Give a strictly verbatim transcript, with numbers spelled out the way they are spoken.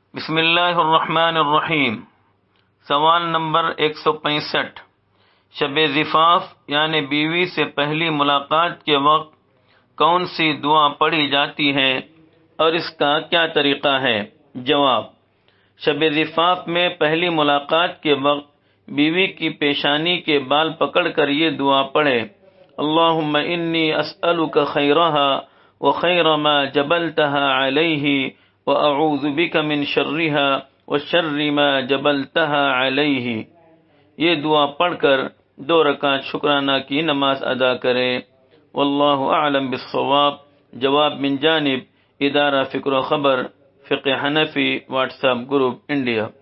बिस्मिल्लाहिर्रहमानिर्रहीम। सवाल नंबर एक सौ पैंसठ। शब ज़िफ़ाफ़ यानी बीवी से पहली मुलाकात के वक्त कौन सी दुआ पढ़ी जाती है और इसका क्या तरीका है? जवाब, शब ज़िफ़ाफ़ में पहली मुलाकात के वक्त बीवी की पेशानी के बाल पकड़कर ये दुआ पढ़े। अल्लाहुम्मा इन्नी अस्अलुका खैरहा व खैर मा जबलतहा अलैहि व अऊज़ु बिका मिन शर्रिहा व शर्रि मा जबलतहा अलैहि। ये दुआ पढ़कर दो रकात शुक्राना की नमाज अदा करें। वल्लाहु अअलम बिस्सवाब। जवाब मिन जानिब इदारा फ़िक्र ख़बर फ़िक़्ह हनफ़ी व्हाट्सएप ग्रुप इंडिया।